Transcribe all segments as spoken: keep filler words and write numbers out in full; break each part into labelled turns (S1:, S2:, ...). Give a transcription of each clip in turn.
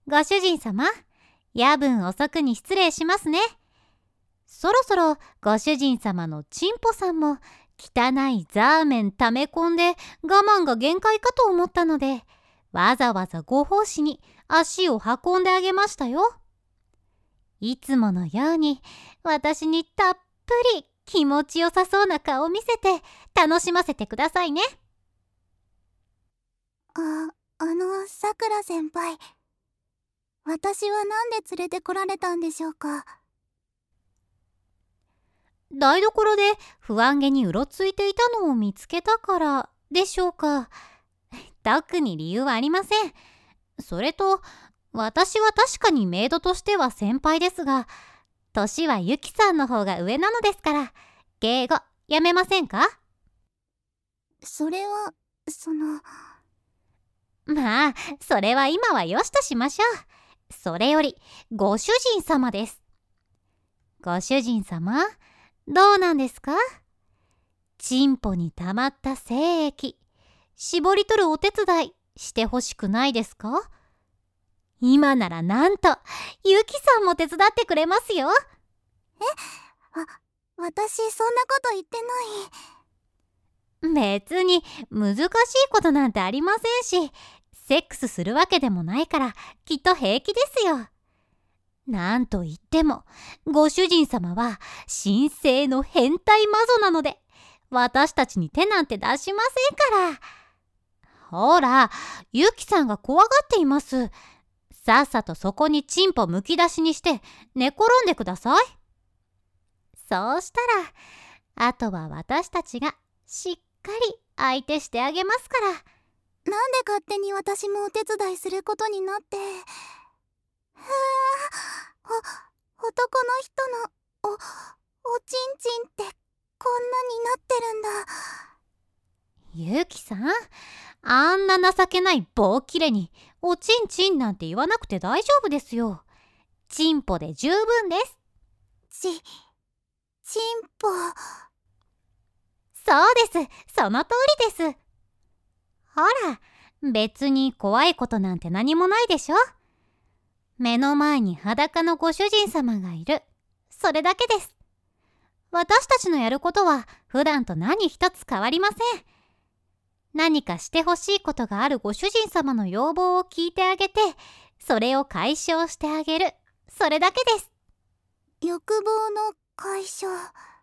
S1: ご主人様、夜分遅くに失礼しますね。そろそろご主人様のチンポさんも汚いザーメン溜め込んで我慢が限界かと思ったので、わざわざご奉仕に足を運んであげましたよ。いつものように私にたっぷり気持ちよさそうな顔を見せて楽しませてくださいね。
S2: あ、あの、さくら先輩。私はなんで連れてこられたんでしょうか。
S1: 台所で不安げにうろついていたのを見つけたからでしょうか。特に理由はありません。それと、私は確かにメイドとしては先輩ですが、年はユキさんの方が上なのですから、敬語やめませんか？
S2: それは、その…
S1: まあ、それは今はよしとしましょう。それより、ご主人様です。ご主人様、どうなんですか？チンポに溜まった精液、絞り取るお手伝いしてほしくないですか？今ならなんと、ユキさんも手伝ってくれますよ。
S2: え？あ、私そんなこと言って
S1: ない。別に難しいことなんてありませんし、セックスするわけでもないからきっと平気ですよ。なんといってもご主人様は神聖の変態魔女なので、私たちに手なんて出しませんから。ほら、ユキさんが怖がっています。さっさとそこにチンポむき出しにして寝転んでください。そうしたら、あとは私たちがしっかり相手してあげますから。
S2: なんで勝手に私もお手伝いすることになって。ふぁ、お、男の人のお、おちんちんってこんなになってるんだ。
S1: ゆきさん、あんな情けない棒きれにおちんちんなんて言わなくて大丈夫ですよ。チンポで十分です。
S2: ち、チンポ。
S1: そうです。その通りです。ほら、別に怖いことなんて何もないでしょ。目の前に裸のご主人様がいる。それだけです。私たちのやることは普段と何一つ変わりません。何かしてほしいことがあるご主人様の要望を聞いてあげて、それを解消してあげる。それだけです。
S2: 欲望の解消。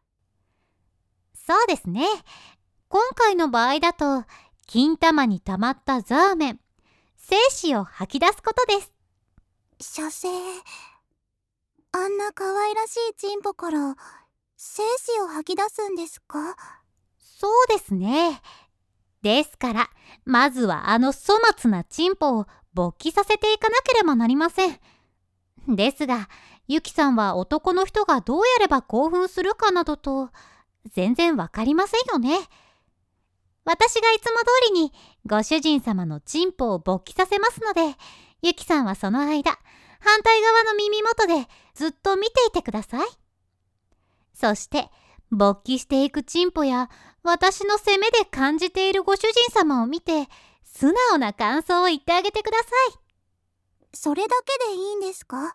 S1: そうですね。今回の場合だと、金玉に溜まったザーメン、精子を吐き出すことです。
S2: 射精。あんな可愛らしいチンポから精子を吐き出すんですか？
S1: そうですね。ですから、まずはあの粗末なチンポを勃起させていかなければなりません。ですが、ユキさんは男の人がどうやれば興奮するかなどと、全然わかりませんよね。私がいつも通りにご主人様のチンポを勃起させますので、ユキさんはその間、反対側の耳元でずっと見ていてください。そして、勃起していくチンポや私の攻めで感じているご主人様を見て、素直な感想を言ってあげてください。
S2: それだけでいいんですか？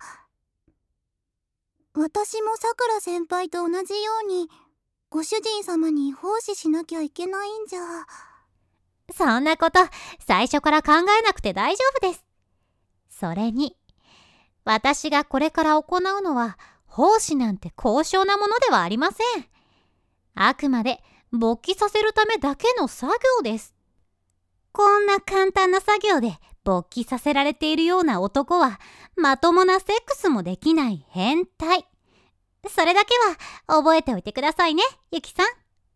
S2: 私もさくら先輩と同じようにご主人様に奉仕しなきゃいけないんじゃ。
S1: そんなこと最初から考えなくて大丈夫です。それに、私がこれから行うのは奉仕なんて高尚なものではありません。あくまで勃起させるためだけの作業です。こんな簡単な作業で勃起させられているような男はまともなセックスもできない変態。それだけは覚えておいてくださいね、ゆきさん。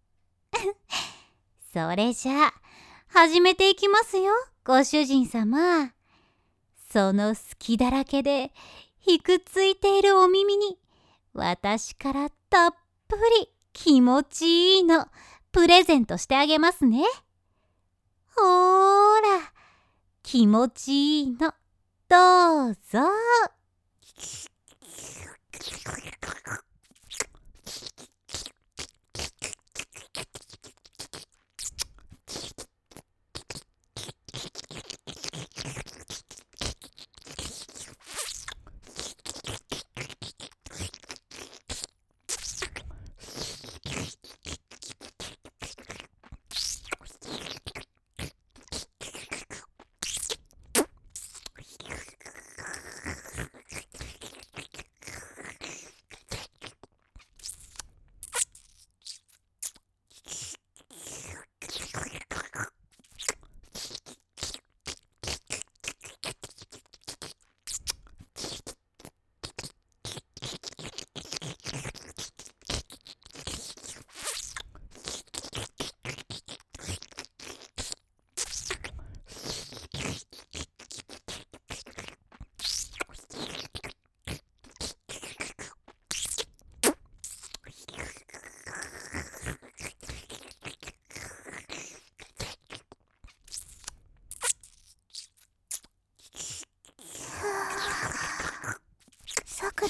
S1: それじゃあ始めていきますよ、ご主人様。その隙だらけでひくついているお耳に私からたっぷり気持ちいいのプレゼントしてあげますね。ほーら、気持ちいいのどうぞ。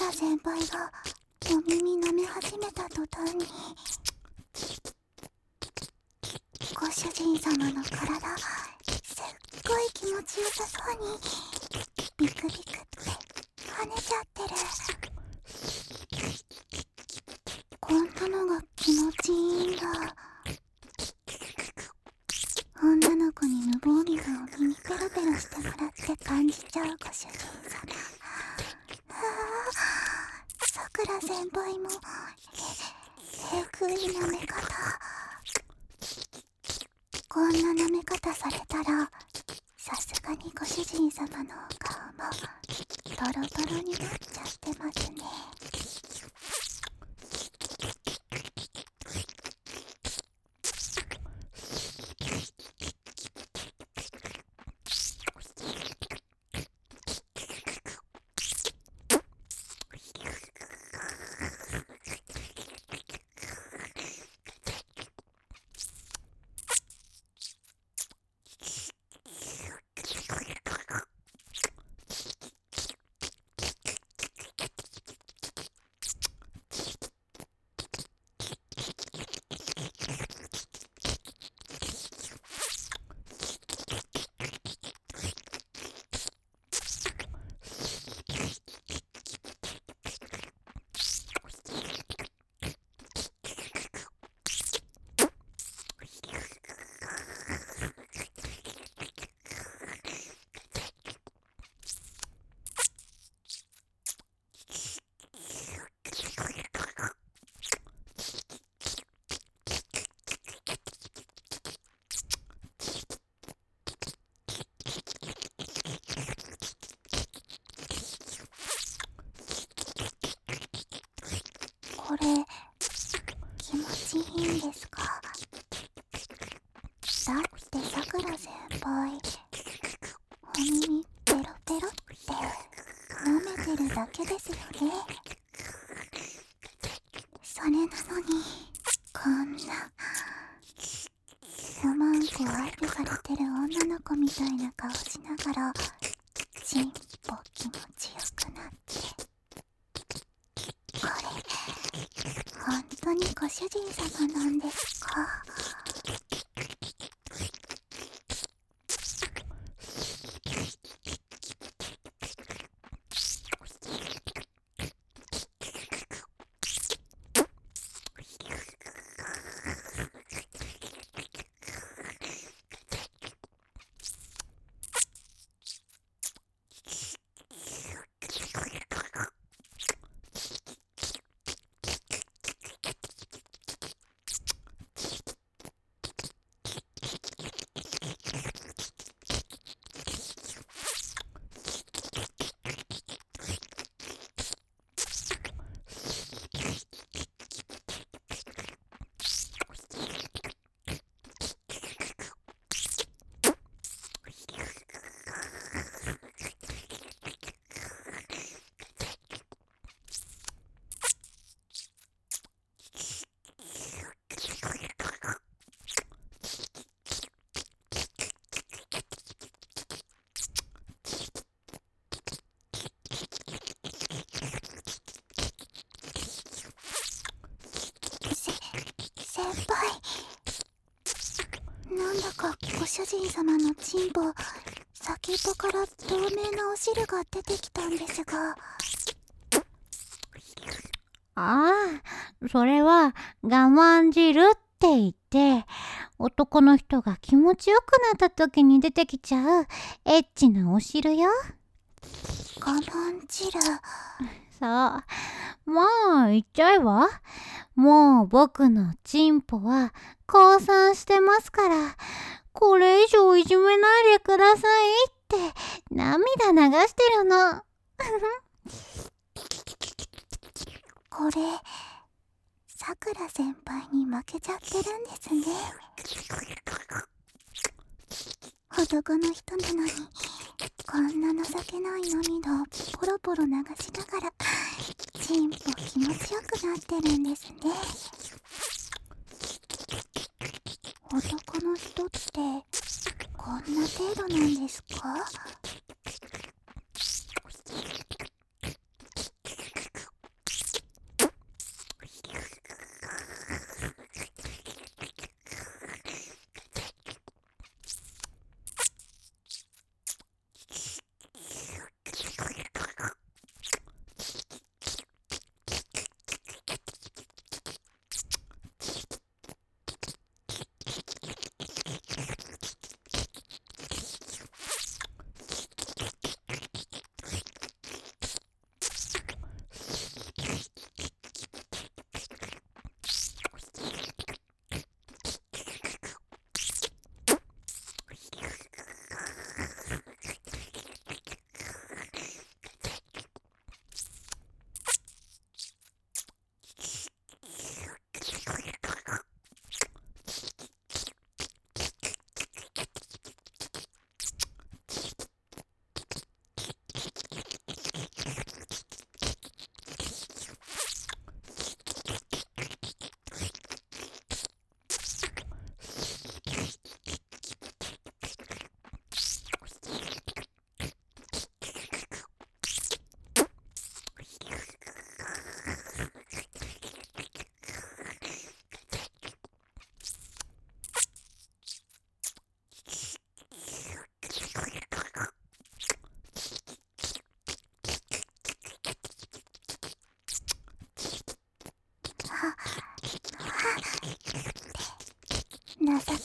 S2: ら先輩がお耳舐め始めた途端に、ご主人様の体すっごい気持ちよさそうにビクビクって跳ねちゃってる。こんなのが気持ちいいんだ。女の子に無防備なお耳ペロペロしてもらって感じちゃうご主人様。はあ、さくら先輩もええぐい舐め方。こんな舐め方されたらさすがにご主人様のお顔もトロトロになっちゃってますね。これ気持ちいいんですか？だってさくら先輩お耳ペロペロって舐めてるだけですよね。それなのにこんなおまんこ相手されてる女の子みたいな顔しながらちんぽ気持ちよくなって、これ本当にご主人様なんですか？先輩、なんだかご主人様のチンポ先っぽから透明なお汁が出てきたんですが。
S1: ああ、それは我慢汁って言って、男の人が気持ちよくなった時に出てきちゃうエッチなお汁よ。
S2: 我慢汁。
S1: そう、まあ言っちゃえば、もう僕のチンポは降参してますから、これ以上いじめないでくださいって涙流してるの。
S2: これさくら先輩に負けちゃってるんですね。男の人なのにこんな情けない涙をポロポロ流しながらチンポ気持ちよくなってるんですね。男の人ってこんな程度なんですか？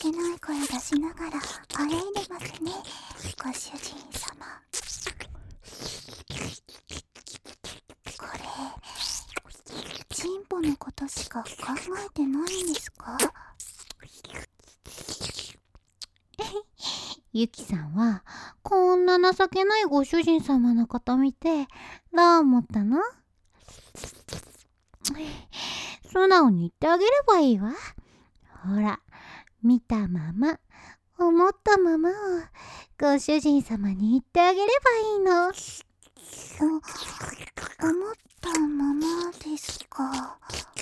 S2: 気ない声出しながらあえいでますね、ご主人様。これチンポのことしか考えてないんですか？
S1: ゆきさんはこんな情けないご主人様のこと見てどう思ったの？素直に言ってあげればいいわ。ほら、見たまま思ったままをご主人様に言ってあげればいいの。
S2: お思ったままですか。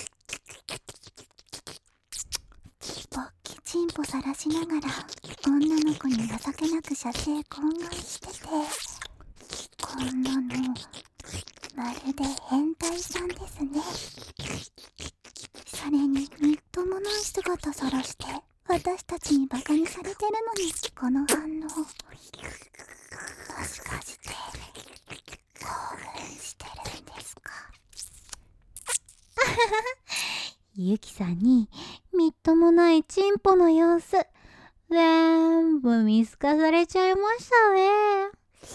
S2: 勃起チンポさらしながら女の子に情けなく射精懇願してて、こんなのまるで変態さんですね。それにみっともない姿さらして私たちにバカにされてるのに、この反応、もしかして興奮してるんですか？
S1: ゆきさんにみっともないチンポの様子全部見透かされちゃいましたね。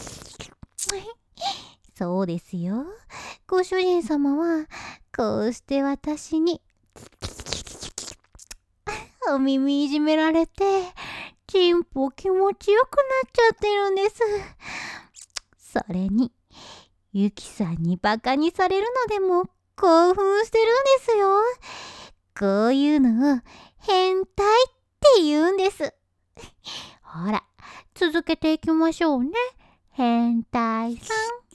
S1: そうですよ、ご主人様はこうして私にお耳いじめられてチンポ気持ちよくなっちゃってるんです。それにゆきさんにバカにされるのでも興奮してるんですよ。こういうのを変態って言うんです。ほら、続けていきましょうね、変態さん。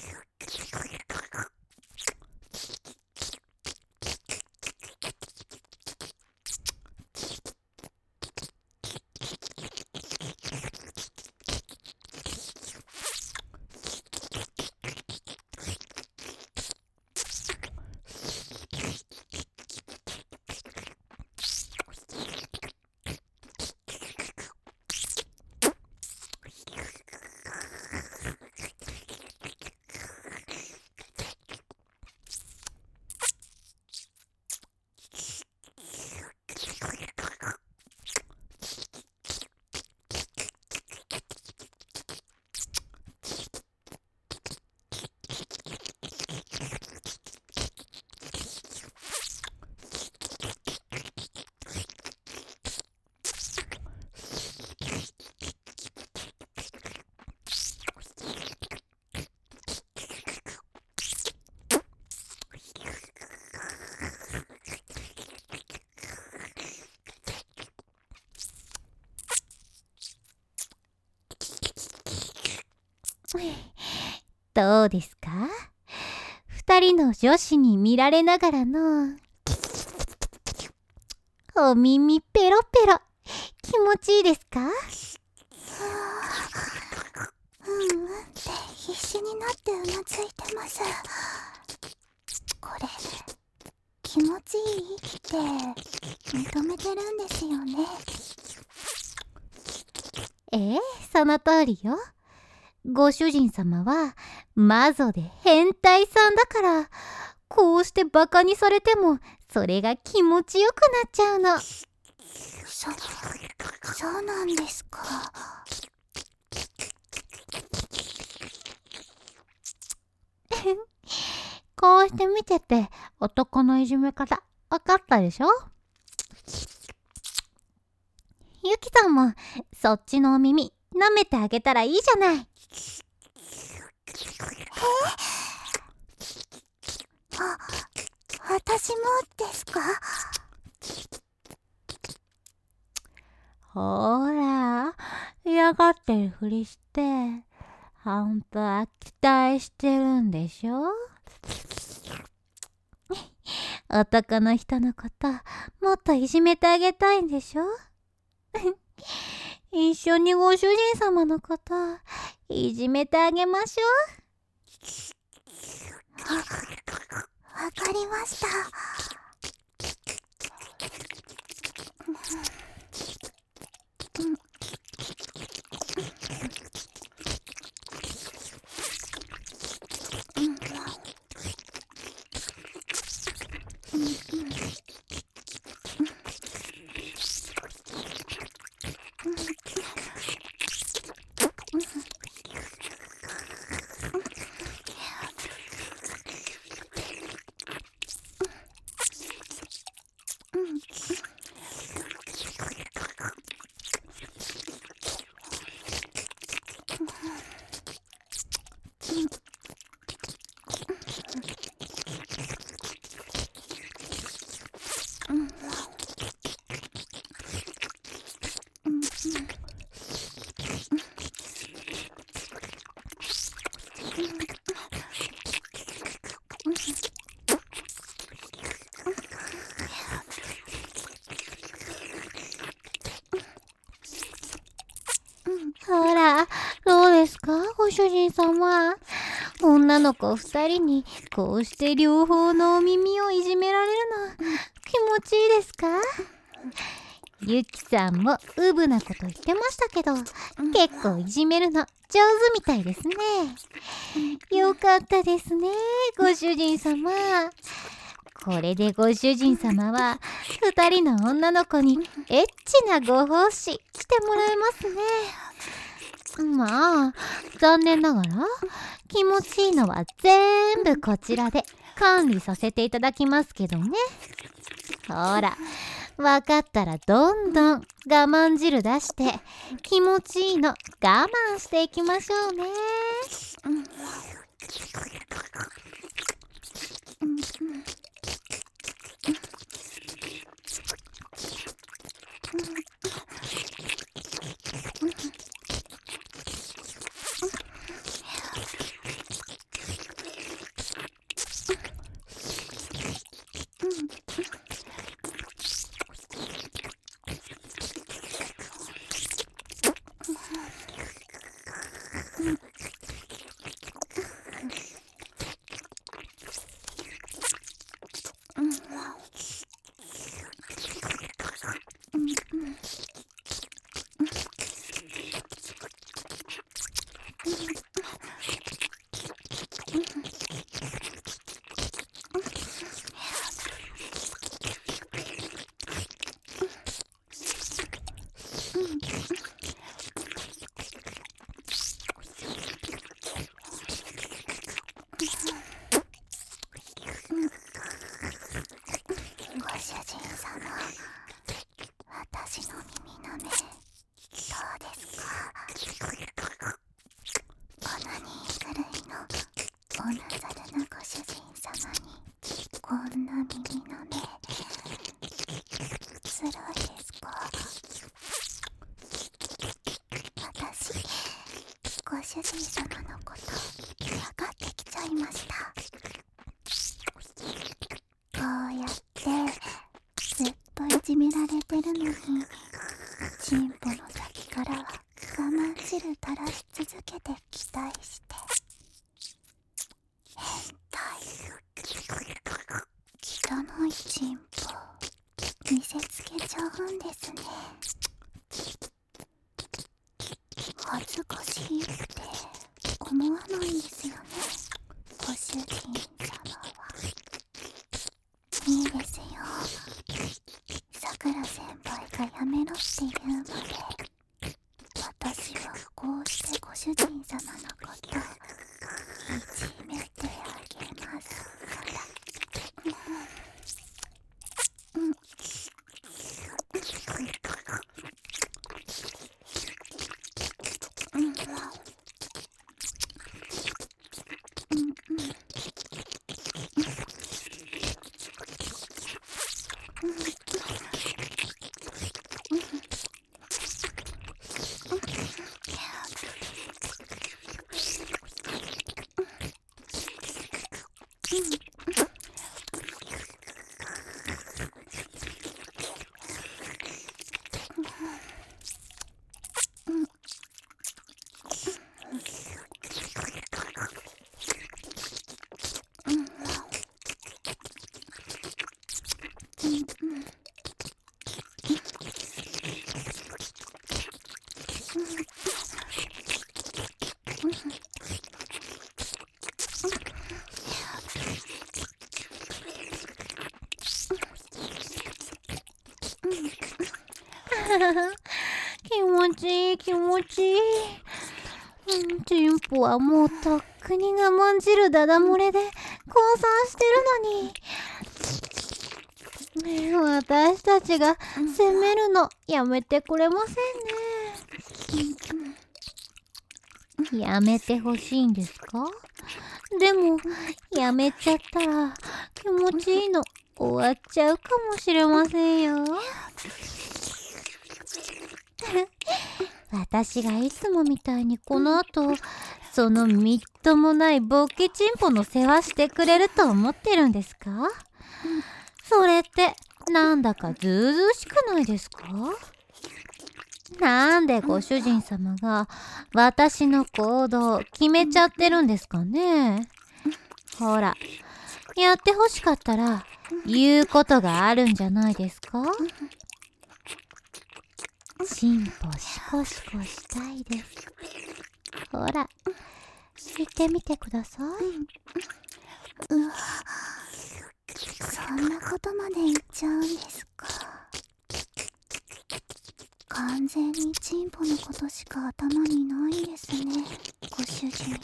S1: どうですか？二人の女子に見られながらのお耳ペロペロ、気持ちいいですか？
S2: うんうんって必死になってうなずいてます。これ気持ちいいって認めてるんですよね？
S1: ええ、その通りよ。ご主人様はマゾで変態さんだから、こうしてバカにされてもそれが気持ちよくなっちゃうの。
S2: そ、そうなんですか。
S1: こうして見てて男のいじめ方分かったでしょ？ゆきさんもそっちのお耳舐めてあげたらいいじゃない。
S2: あ、私もですか？
S1: ほら、嫌がってるふりして本当は期待してるんでしょ？男の人のこともっといじめてあげたいんでしょ？一緒にご主人様のこといじめてあげましょ
S2: う。わかりました。
S1: ほら、どうですか、ご主人様。女の子二人にこうして両方のお耳をいじめられるの気持ちいいですか？ゆきさんもうぶなこと言ってましたけど、結構いじめるの上手みたいですね。よかったですね、ご主人様。これでご主人様は二人の女の子にエッチなご奉仕してもらえますね。まあ、残念ながら気持ちいいのは全部こちらで管理させていただきますけどね。ほら、わかったらどんどん我慢汁出して気持ちいいの我慢していきましょうね。私の耳の目どうですか？オナニー狂いのおなざるなご主人様にこんな耳の目つらいですか？私ご主人様のこと分かってきちゃいました。こうやってずっといじめられてるのにチンポの先からは我慢汁垂らし続けて期待して変態汚いチンポ見せつけちゃうんですね。恥ずかしいって思わないんですよね、ご主人様は。いいですよ、さくら先輩がやめろって言うまで私はこうしてご主人様のこといじめてあげますから。うんうんうん気持ちいい気持ちいい。うん、チンポはもうとっくに我慢汁ダダ漏れで降参してるのに、ねえ、私たちが責めるのやめてくれませんね。やめてほしいんですか？でもやめちゃったら気持ちいいの終わっちゃうかもしれませんよ。私がいつもみたいにこの後そのみっともないボッケチンポの世話してくれると思ってるんですか？それってなんだかずうずうしくないですか？なんでご主人様が私の行動を決めちゃってるんですかね？ほら、やってほしかったら言うことがあるんじゃないですか？チンポシコシコしたいです。ほら、言ってみてください。
S2: うわ、そんなことまで言っちゃうんですか。完全にチンポのことしか頭にないですね、ご主人様。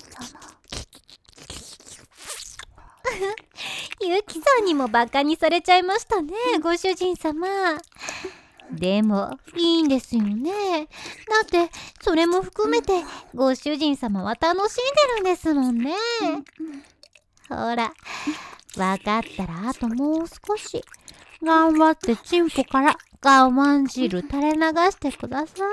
S1: ゆきさんにもバカにされちゃいましたね、ご主人様。でもいいんですよね。だってそれも含めてご主人様は楽しんでるんですもんね。ほら、わかったらあともう少し頑張ってチンポから我慢汁垂れ流してください。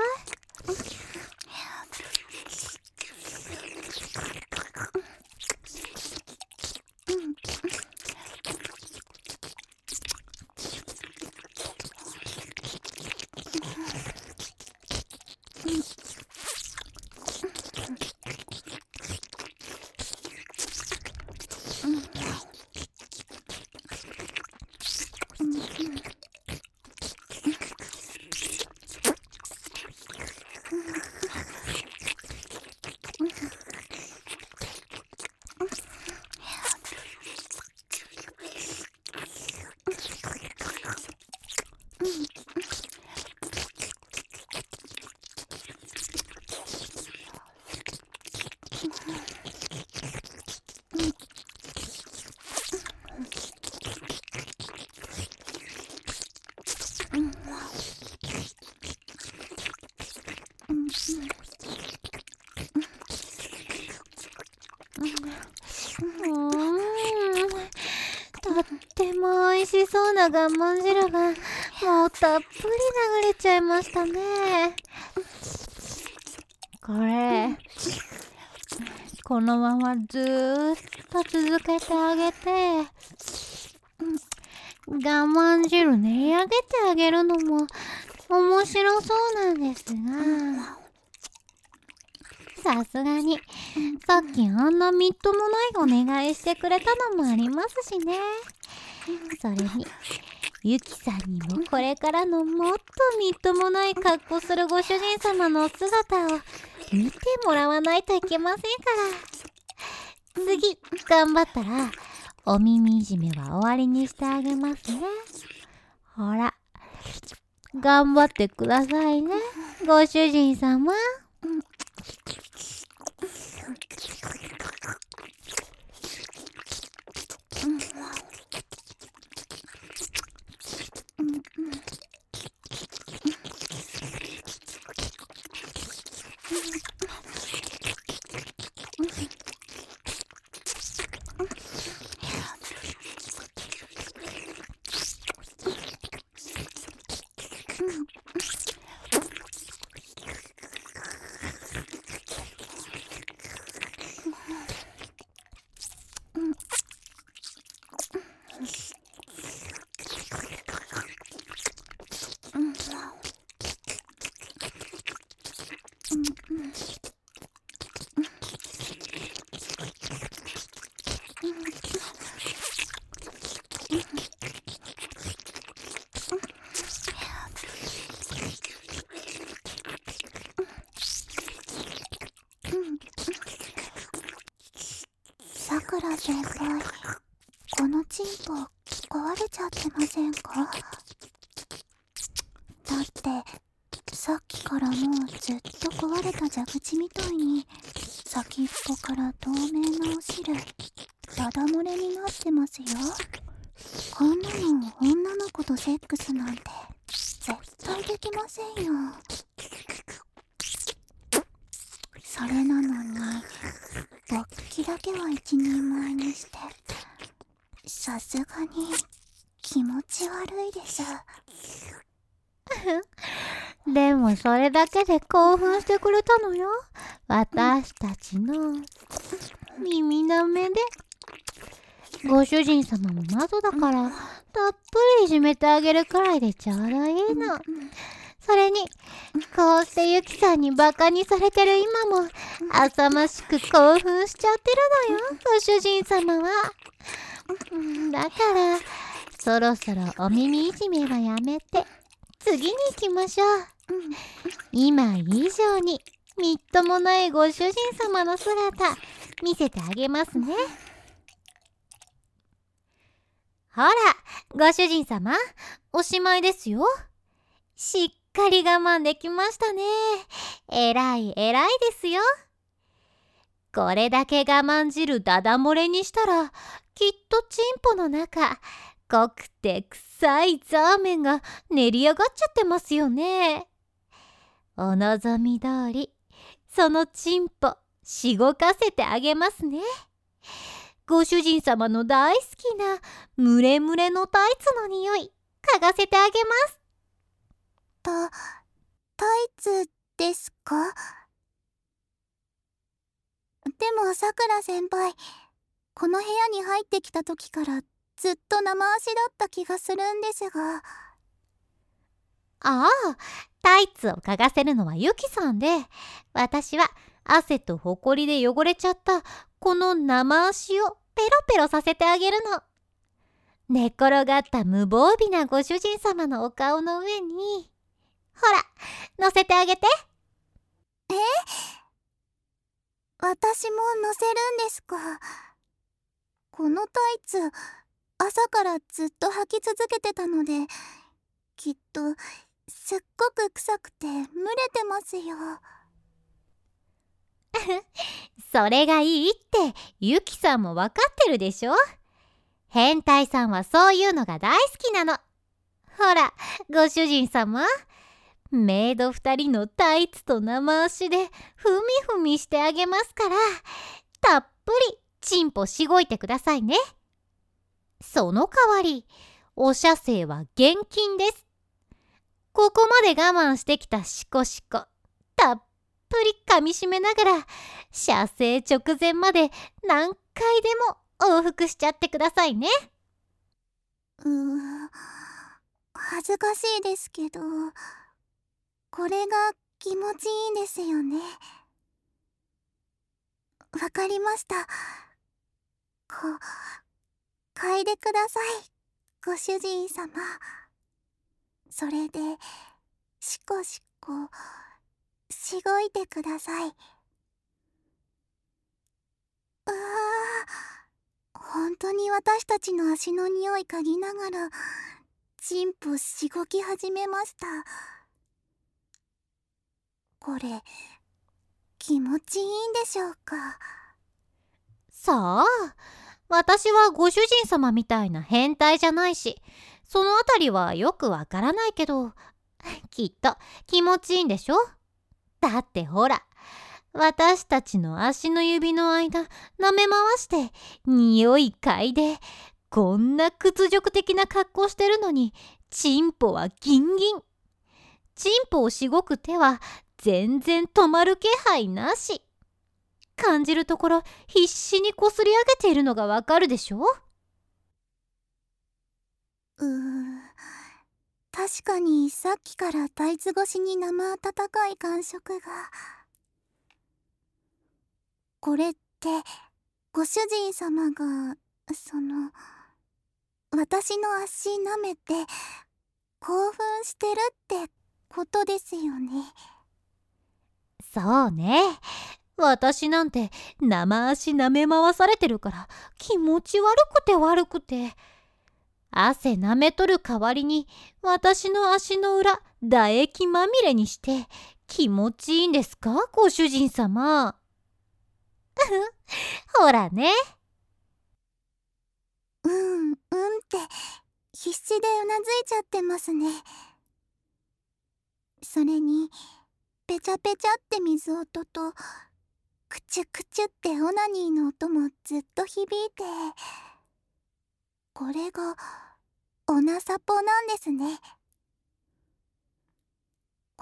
S1: とっても美味しそうな我慢汁がもうたっぷり流れちゃいましたね。これこのままずーっと続けてあげて、我慢汁練り上げてあげるのも面白そうなんですが、さすがにさっきあんなみっともないお願いしてくれたのもありますしね。それにゆきさんにもこれからのもっとみっともない格好するご主人様の姿を見てもらわないといけませんから。次頑張ったらお耳いじめは終わりにしてあげますね。ほら、頑張ってくださいね、ご主人様。
S2: さくら先輩、このチンポ壊れちゃってませんか？だってさっきからもうずっと壊れた蛇口みたいに先っぽから透明なお汁ダダ漏れになってますよ。こんなの女の子とセックスなんて絶対できませんよ。それなのに勃起だけは一人前にして、さすがに気持ち悪いです。
S1: でもそれだけで興奮してくれたのよ。私たちの耳の目で。ご主人様も謎だからたっぷりいじめてあげるくらいでちょうどいいの。それにこうしてユキさんにバカにされてる今も浅ましく興奮しちゃってるのよ、ご主人様は。だからそろそろお耳いじめはやめて次に行きましょう。今以上にみっともないご主人様の姿見せてあげますね。ほら、ご主人様、おしまいですよ。しっかり我慢できましたね。えらいえらいですよ。これだけ我慢汁ダダ漏れにしたら、きっとチンポの中、濃くて臭いザーメンが練り上がっちゃってますよね。お望み通り、そのチンポ、しごかせてあげますね。ご主人様の大好きなムレムレのタイツの匂い嗅がせてあげます。
S2: た、タイツですか？でもさくら先輩、この部屋に入ってきた時からずっと生足だった気がするんですが。
S1: ああ、タイツを嗅がせるのはユキさんで、私は汗とほこりで汚れちゃったこの生足をペロペロさせてあげるの。寝転がった無防備なご主人様のお顔の上に、ほら、乗せてあげて。
S2: え？私も乗せるんですか？このタイツ、朝からずっと履き続けてたので、きっとすっごく臭くて蒸れてますよ。
S1: それがいいってユキさんもわかってるでしょ。変態さんはそういうのが大好きなの。ほら、ご主人様、メイド二人のタイツと生足でふみふみしてあげますから、たっぷりチンポしごいてくださいね。その代わり、お射精は厳禁です。ここまで我慢してきたシコシコ、たっぷり噛みしめながら、射精直前まで何回でも往復しちゃってくださいね。
S2: うーん、恥ずかしいですけど、これが気持ちいいんですよね。わかりました。こ、嗅いでください、ご主人様。それで、しこしこ、しごいてください。うわー、本当に私たちの足の匂い嗅ぎながら、チンポしごき始めました。これ、気持ちいいんでしょうか？
S1: さあ、私はご主人様みたいな変態じゃないし、そのあたりはよくわからないけど、きっと気持ちいいんでしょ。だってほら、私たちの足の指の間舐め回して匂い嗅いで、こんな屈辱的な格好してるのにチンポはギンギン。チンポをしごく手は全然止まる気配なし。感じるところ必死にこすり上げているのがわかるでしょ。
S2: うーん、確かにさっきからタイツ越しに生温かい感触が。これってご主人様がその私の足舐めて興奮してるってことですよね。
S1: そうね。私なんて生足舐め回されてるから気持ち悪くて悪くて。汗舐めとる代わりに私の足の裏唾液まみれにして気持ちいいんですか、ご主人様。ほらね。
S2: うんうんって必死でうなずいちゃってますね。それにペチャペチャって水音とクチュクチュってオナニーの音もずっと響いて、これがオナサポなんですね。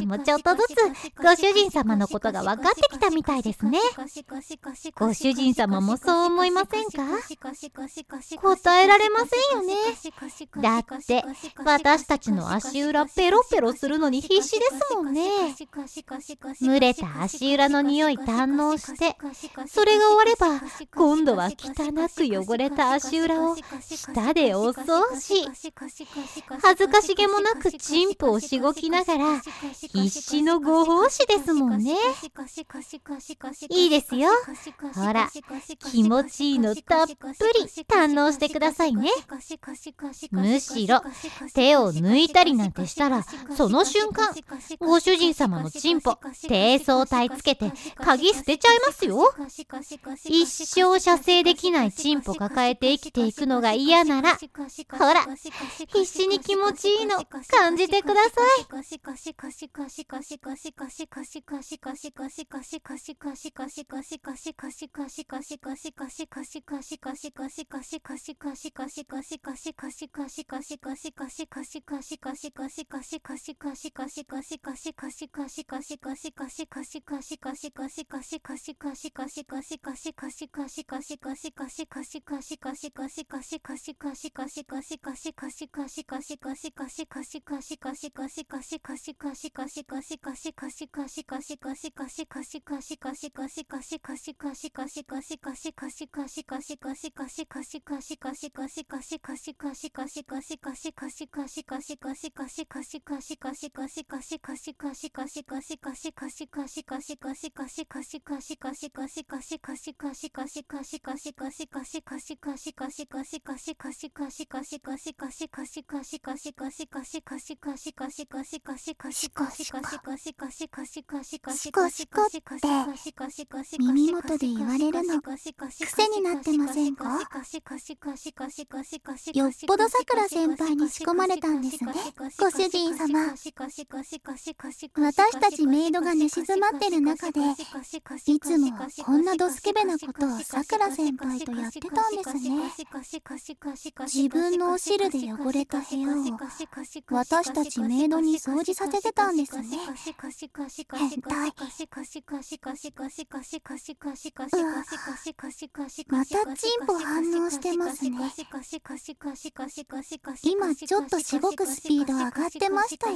S1: さんもちょっとずつご主人様のことが分かってきたみたいですね。ご主人様もそう思いませんか？答えられませんよね。だって私たちの足裏ペロペロするのに必死ですもんね。蒸れた足裏の匂い堪能して、それが終われば今度は汚く汚れた足裏を舌でお掃除。恥ずかしげもなくチンポをしごきながら必死のご奉仕ですもんね。いいですよ。ほら、気持ちいいのたっぷり堪能してくださいね。むしろ手を抜いたりなんてしたら、その瞬間ご主人様のチンポ低層体つけて鍵捨てちゃいますよ。一生射精できないチンポ抱えて生きていくのが嫌なら、ほら必死に気持ちいいの感じてください。
S2: 耳元で言われるの癖になってませんか？よっぽどさくら先輩に仕込まれたんですね、ご主人様。私たちメイドが寝静まってる中で、いつもこんなドスケベなことをさくら先輩とやってたんですね。自分のお汁で汚れた部屋を私たちメイドに掃除させてたんですね。変態。うわ、またチンポ反応してますね。今ちょっとしごくスピード上がってましたよ。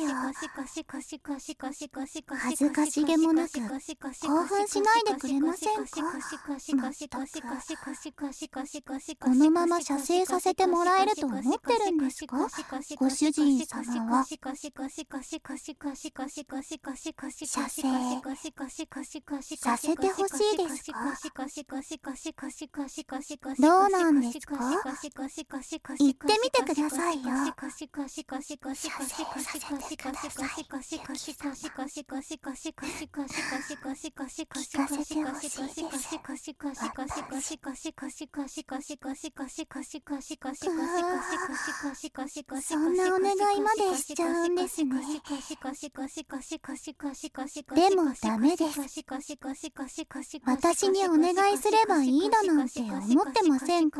S2: 恥ずかしげもなく興奮しないでくれませんか？まったく、このまま射精させてもらえると思ってるんですか、ご主人様は。射精させてほしいですか？どうなんですか？言ってみてくださいよ。射精させてください。ユキ様、聞かせてほしいです。私、そんなお願いまでしちゃうんですね。でもダメです。私にお願いすればいいだなんて思ってませんか？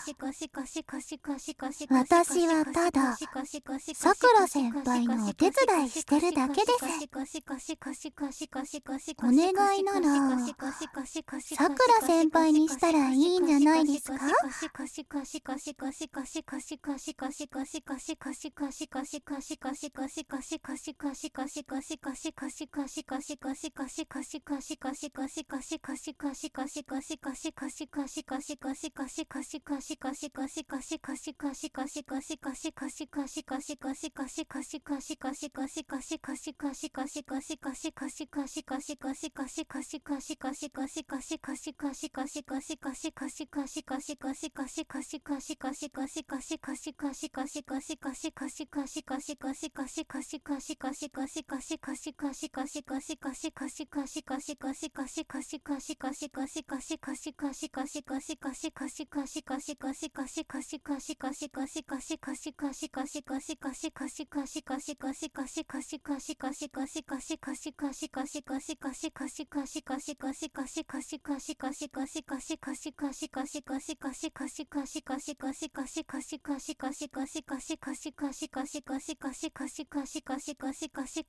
S2: 私はたださくら先輩のお手伝いしてるだけです。お願いならさくら先輩にしたらいいんじゃないですか？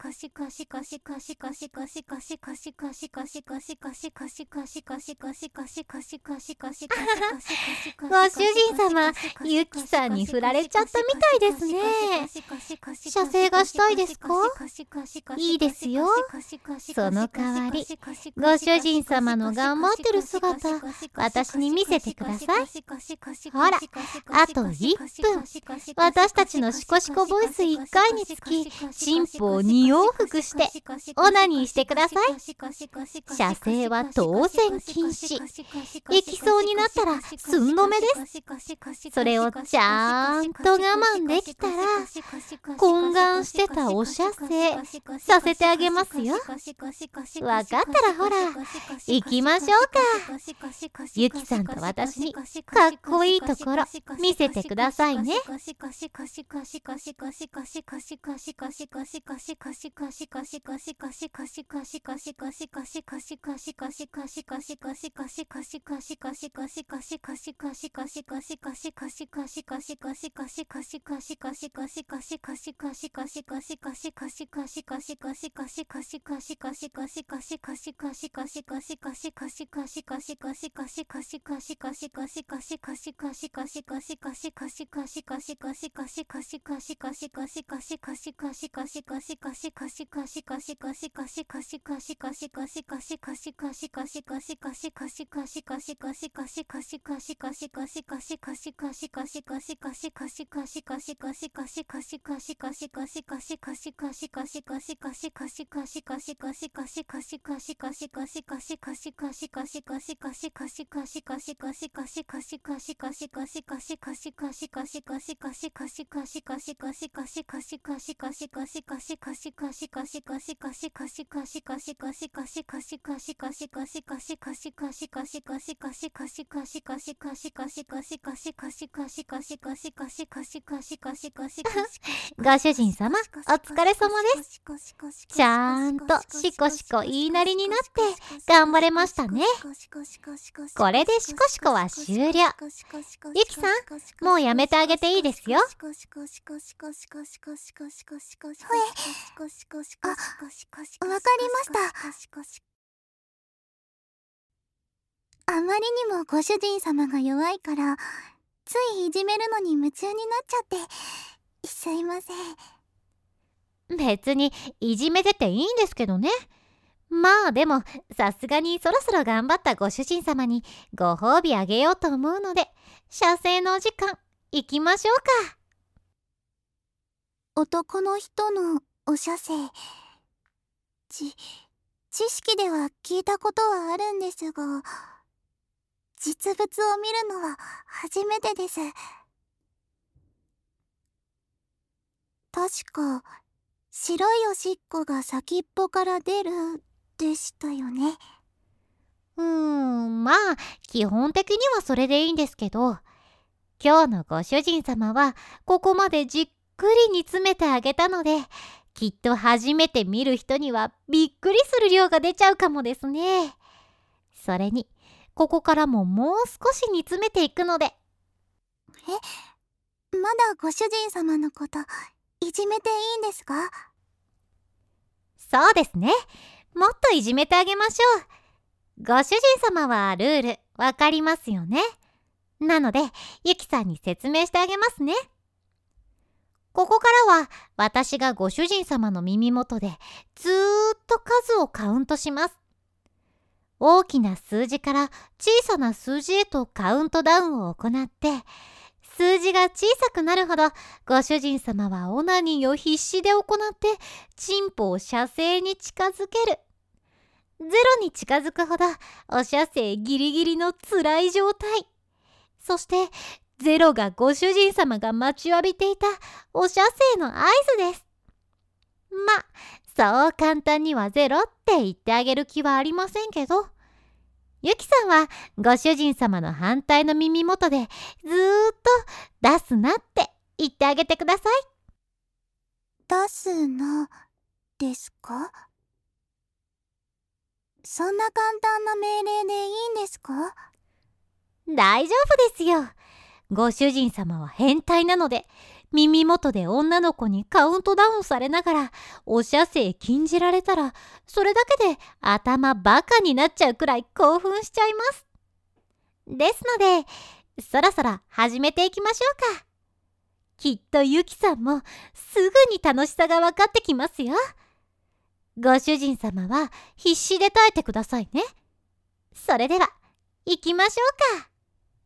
S1: ご主人様、ユキさんに振られちゃったみたいですね。射精がしたいですか？いいですよ。その代わり、ご主人様の頑張ってる姿、私に見せてください。ほら、あといっぷん。私たちのシコシコボイスいっかいにつき、チンポをに往復して、オナニーしてください。射精は当然禁止。行きそうになったら寸止めです。それをちゃんと我慢できたら、懇願してたお射精させてあげますよ。わかったらほら、行きましょうか。ユキさんと私にかっこいいところ見せてくださいね。ご主人様、お疲れ様です。ちゃんとシコシコ言いなりになって頑張れましたね。これでシコシコは終了。ユキさん、もうやめてあげていいですよ。
S2: ほえ、あ、わかりました。あまりにもご主人様が弱いから、ついいじめるのに夢中になっちゃって、すいません。
S1: 別にいじめてていいんですけどね。まあでも、さすがにそろそろ頑張ったご主人様にご褒美あげようと思うので、射精のお時間行きましょうか。
S2: 男の人のお射精、ち、知識では聞いたことはあるんですが、実物を見るのは初めてです。確か、白いおしっこが先っぽから出るでしたよね。
S1: うーん、まあ基本的にはそれでいいんですけど、今日のご主人様はここまでじっくり煮詰めてあげたので、きっと初めて見る人にはびっくりする量が出ちゃうかもですね。それにここからももう少し煮詰めていくので。
S2: え、まだご主人様のこといじめていいんですか？
S1: そうですね。もっといじめてあげましょう。ご主人様はルールわかりますよね。なのでユキさんに説明してあげますね。ここからは私がご主人様の耳元でずーっと数をカウントします。大きな数字から小さな数字へとカウントダウンを行って、数字が小さくなるほどご主人様はオナニーを必死で行ってチンポを射精に近づける。ゼロに近づくほどお射精ギリギリの辛い状態。そしてゼロがご主人様が待ちわびていたお射精の合図です。ま、そう簡単にはゼロって言ってあげる気はありませんけど、ユキさんはご主人様の反対の耳元でずーっと出すなって言ってあげてください。
S2: 出すなですか？そんな簡単な命令でいいんですか？
S1: 大丈夫ですよ。ご主人様は変態なので、 耳元で女の子にカウントダウンされながらお射精禁じられたら、それだけで頭バカになっちゃうくらい興奮しちゃいます。ですので、そろそろ始めていきましょうか。きっとゆきさんもすぐに楽しさが分かってきますよ。ご主人様は必死で耐えてくださいね。それでは行きましょうか。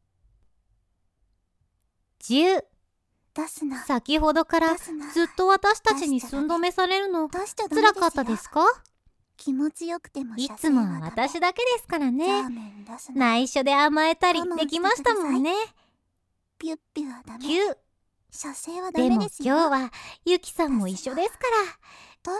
S1: じゅう。
S2: 出すな。
S1: 先ほどからずっと私たちに寸止めされるの辛かったですか？
S2: 気持ちよくても
S1: いつもは私だけですからね。内緒で甘えたりできましたもんね。
S2: ピュッピュはダメ。
S1: きゅう。
S2: 射精はダメですよ。
S1: でも今日はゆきさんも一緒ですから、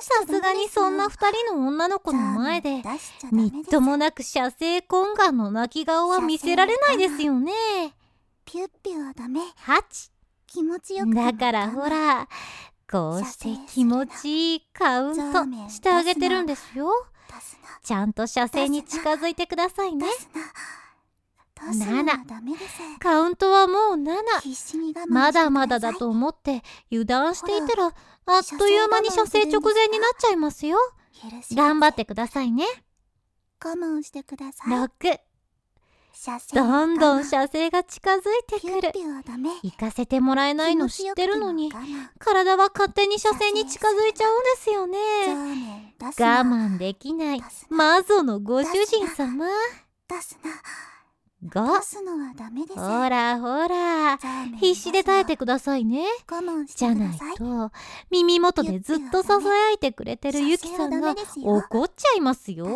S1: さすがにそんな二人の女の子の前でみっともなく射精懇願の泣き顔は見せられないですよね。
S2: ピュッピュはダメ。
S1: はち。
S2: 気持ちよくても
S1: だからほら、こうして気持ちいいカウントしてあげてるんですよ。ちゃんと射精に近づいてくださいね。なな。カウントはもうなな。まだまだだと思って油断していたら、あっという間に射精直前になっちゃいますよ。頑張ってくださいね。
S2: 我慢してください。
S1: ろく。どんどん射精が近づいてくる。行かせてもらえないの知ってるのに、体は勝手に射精に近づいちゃうんですよね。我慢できないマゾのご主人様。ご。ほらほら、必死で耐えてくださいね。じゃないと耳元でずっとささやいてくれてるゆきさんが怒っちゃいますよ。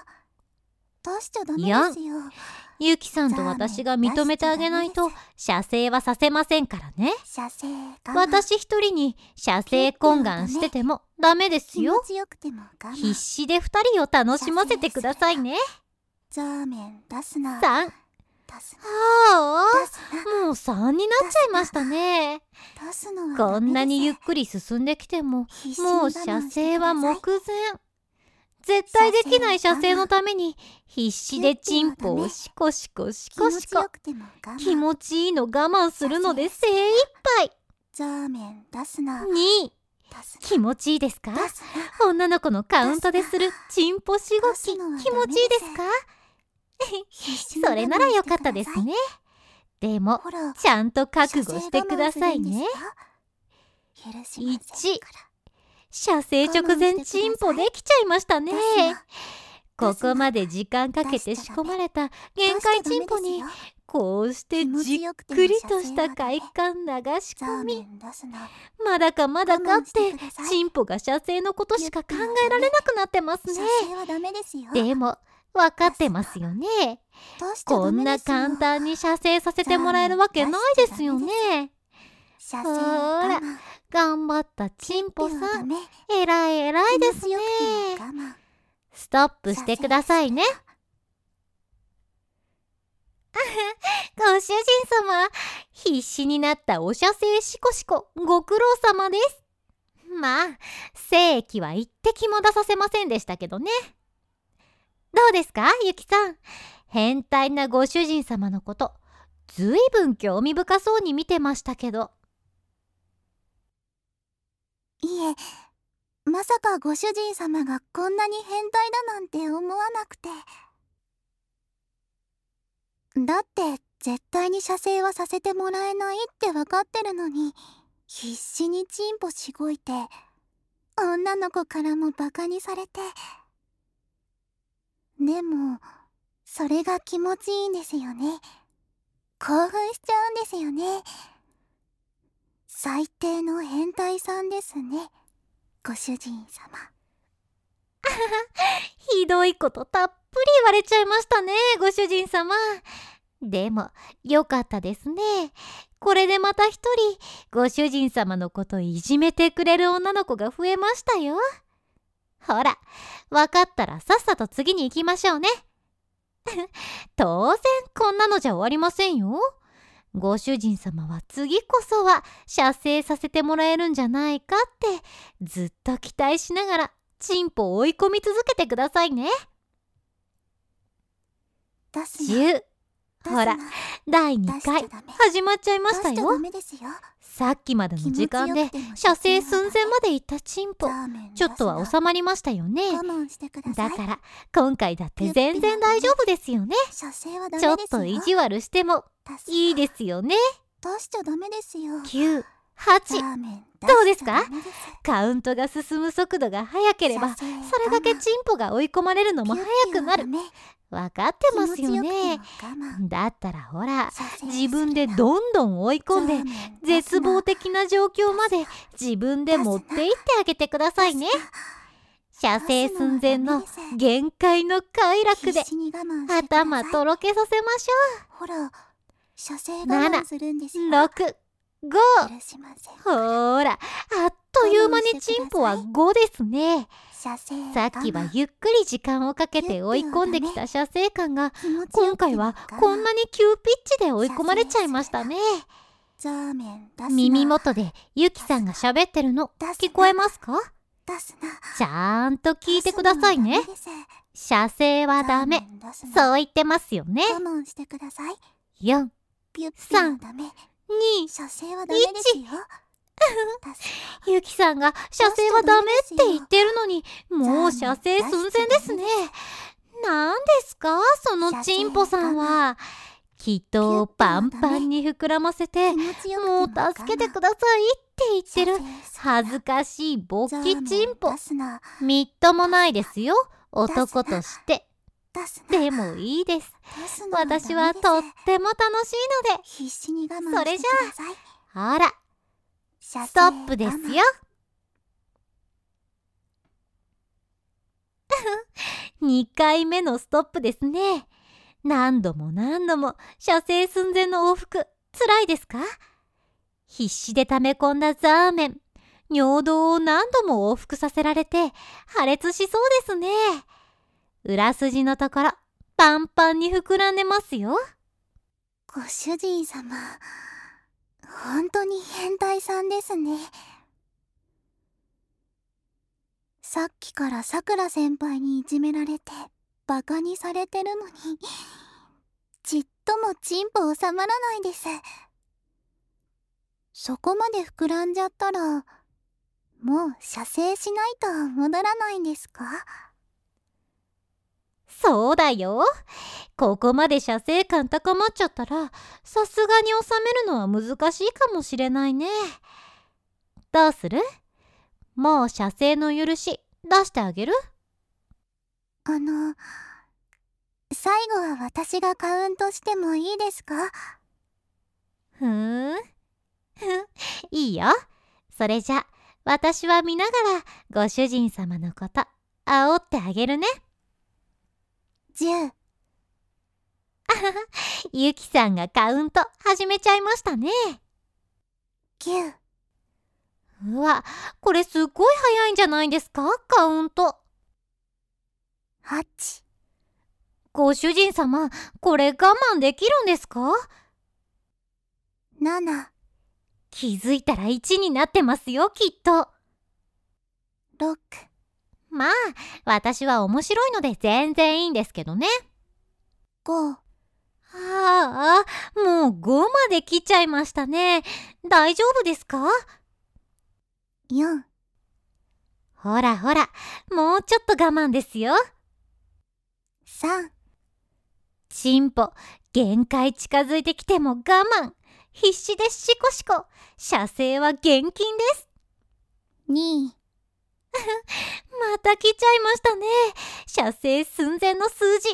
S1: よん。ゆきさんと私が認めてあげないと射精はさせませんからね。私一人に射精懇願しててもダメですよ。必死で二人を楽しませてくださいね。さん。はあ、もうさんになっちゃいましたね。こんなにゆっくり進んできてももう射精は目前。絶対できない射精のために必死でチンポをシコシコシコシコ気持ちいいの我慢するので精一杯。に。気持ちいいですか？女の子のカウントでするチンポしごき気持ちいいですか？それならよかったですね。でもちゃんと覚悟してくださいね。いち。射精直前チンポできちゃいましたね。ここまで時間かけて仕込まれた限界チンポにこうしてじっくりとした快感流し込み、まだかまだかってチンポが射精のことしか考えられなくなってますね。でも分かってますよね。こんな簡単に射精させてもらえるわけないですよね。ほら頑張ったチンポさん、えらいえらいですね。ストップしてくださいね。ご主人様、必死になったお射精シコシコご苦労様です。まあ精液は一滴も出させませんでしたけどね。どうですかゆきさん、変態なご主人様のことずいぶん興味深そうに見てましたけど。
S2: いえ、まさかご主人様がこんなに変態だなんて思わなくて。だって絶対に射精はさせてもらえないって分かってるのに、必死にチンポしごいて女の子からもバカにされて。でもそれが気持ちいいんですよね。興奮しちゃうんですよね。最低の変態さんですね、ご主人様。
S1: ひどいことたっぷり言われちゃいましたね、ご主人様。でもよかったですね。これでまた一人ご主人様のこといじめてくれる女の子が増えましたよ。ほら、わかったらさっさと次に行きましょうね。当然こんなのじゃ終わりませんよ。ご主人様は次こそは射精させてもらえるんじゃないかってずっと期待しながらチンポを追い込み続けてくださいね。
S2: 出す
S1: じゅう。 ほら、だいにかい始まっちゃいましたよ。さっきまでの時間で射精寸前まで行ったチンポ、ちょっとは収まりましたよね。だから今回だって全然大丈夫ですよね。ちょっと意地悪してもいいですよね。きゅう、はち、どうですか？カウントが進む速度が速ければそれだけチンポが追い込まれるのも速くなる。わかってますよね。だったらほら、自分でどんどん追い込んで絶望的な状況まで自分で持っていってあげてくださいね。射精寸前の限界の快楽で頭とろけさせましょう。なな、ろく、ご。ほら、あっという間にチンポはごですね。さっきはゆっくり時間をかけて追い込んできた射精感が今回はこんなに急ピッチで追い込まれちゃいましたね。耳元でゆきさんが喋ってるの聞こえますか？ちゃんと聞いてくださいね。射精はダメ、そう言ってますよね。よん、さん、に、いち。ゆきさんが射精はダメって言ってるのにもう射精寸前ですね。なんですかそのチンポさんは。きっとパンパンに膨らませてもう助けてくださいって言ってる恥ずかしい勃起チンポ。みっともないですよ、男として。でもいいです、私はとっても楽しいので。それじゃあ、ほらストップですよ。にかいめのストップですね。何度も何度も射精寸前の往復、つらいですか？必死で溜め込んだザーメン、尿道を何度も往復させられて破裂しそうですね。裏筋のところパンパンに膨らんでますよ。
S2: ご主人様、本当に変態さんですね。さっきからさくら先輩にいじめられてバカにされてるのにちっともチンポ収まらないです。そこまで膨らんじゃったらもう射精しないと戻らないんですか？
S1: そうだよ。ここまで射精感高まっちゃったらさすがに収めるのは難しいかもしれないね。どうする？もう射精の許し出してあげる？
S2: あの最後は私がカウントしてもいいですか？
S1: ふーんいいよ。それじゃ私は見ながらご主人様のこと煽ってあげるね。
S2: じゅう。
S1: ゆきさんがカウント始めちゃいましたね。
S2: きゅう。
S1: うわ、これすっごい早いんじゃないですか、カウント。
S2: はち。
S1: ご主人様、これ我慢できるんですか？
S2: なな。
S1: 気づいたらいちになってますよ、きっと。
S2: ろく。
S1: まあ、私は面白いので全然いいんですけどね。
S2: ご。
S1: ああ、もうごまで来ちゃいましたね。大丈夫ですか？
S2: よん。
S1: ほらほら、もうちょっと我慢ですよ。
S2: さん。
S1: チンポ、限界近づいてきても我慢。必死でシコシコ。射精は厳禁です。
S2: に。
S1: また来ちゃいましたね。射精寸前の数字。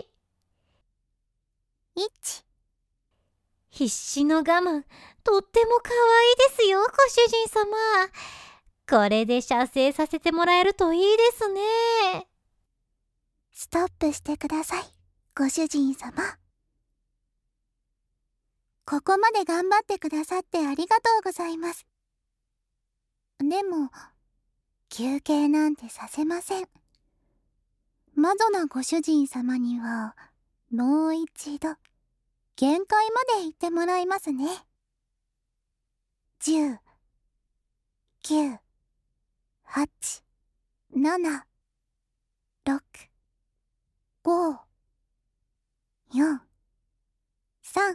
S2: いち。
S1: 必死の我慢、とっても可愛いですよ、ご主人様。これで射精させてもらえるといいですね。
S2: ストップしてください、ご主人様。ここまで頑張ってくださってありがとうございます。でも休憩なんてさせません。魔女なご主人様にはもう一度限界まで行ってもらいますね。じゅう、きゅう、はち、なな、ろく、ご、よん、さ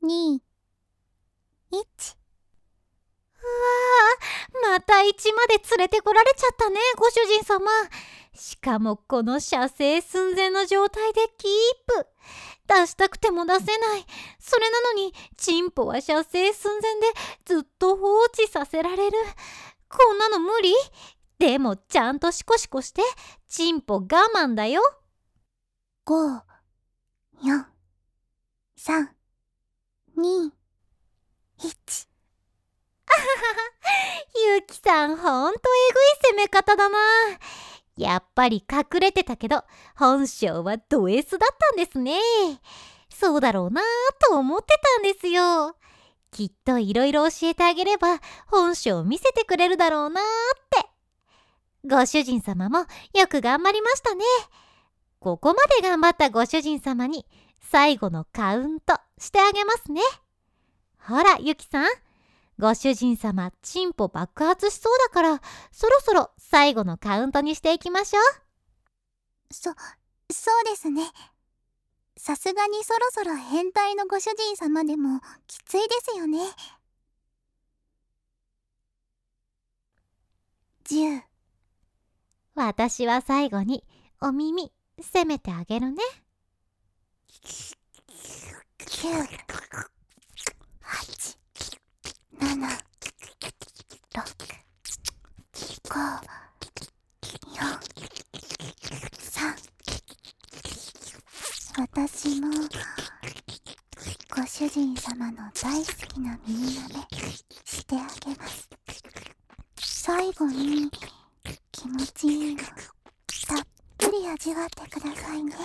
S2: に、いち。
S1: うわあ、またいちまで連れてこられちゃったね、ご主人様。しかもこの射精寸前の状態でキープ。出したくても出せない。それなのにチンポは射精寸前でずっと放置させられる。こんなの無理？でもちゃんとシコシコしてチンポ我慢だよ。
S2: ご、よん、さん、に、いち。
S1: ゆきさんほんとえぐい攻め方だな。やっぱり隠れてたけど本性はド S だったんですね。そうだろうなと思ってたんですよ。きっといろいろ教えてあげれば本性を見せてくれるだろうなって。ご主人様もよく頑張りましたね。ここまで頑張ったご主人様に最後のカウントしてあげますね。ほらゆきさん、ご主人様チンポ爆発しそうだからそろそろ最後のカウントにしていきましょう。
S2: そ、そうですね。さすがにそろそろ変態のご主人様でもきついですよね。じゅう。
S1: 私は最後にお耳せめてあげるね。
S2: きゅう、はち、なな、ろく、ご、よん、さん。私もご主人様の大好きな耳舐めしてあげます。最後に気持ちいいのたっぷり味わってくださいね。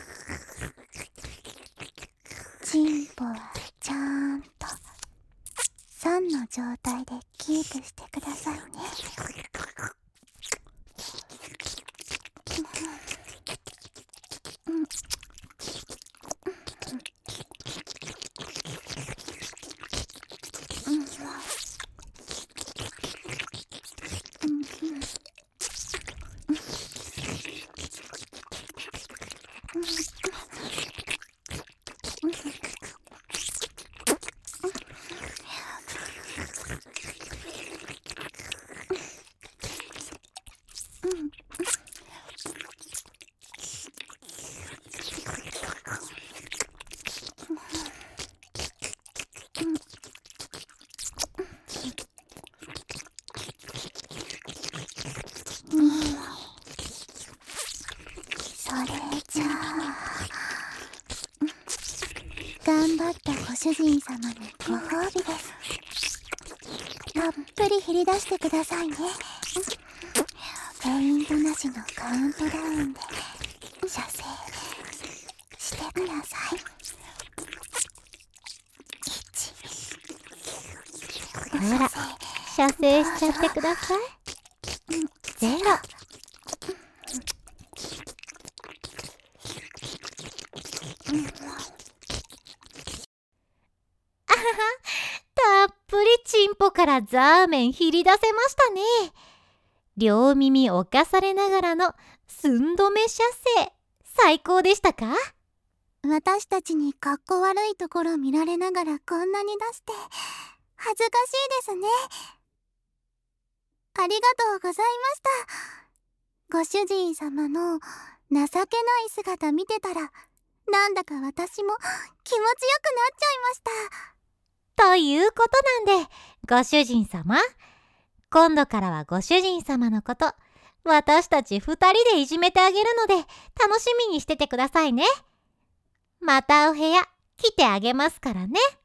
S2: チンポはちゃんとさんの状態でキープしてくださいね。それじゃあ頑張ったご主人様にご褒美です。たっぷりひり出してくださいね。フェイントなしのカウントダウンで射精してください。いち。
S1: ほら射精しちゃってください。ゼロ。あはは、たっぷりチンポからザーメンひり出せましたね。両耳侵されながらの寸止め射精、最高でしたか？
S2: 私たちにかっこ悪いところ見られながらこんなに出して恥ずかしいですね。ありがとうございました。ご主人様の情けない姿見てたらなんだか私も気持ちよくなっちゃいました。
S1: ということなんで、ご主人様、今度からはご主人様のこと、私たち二人でいじめてあげるので、楽しみにしててくださいね。またお部屋来てあげますからね。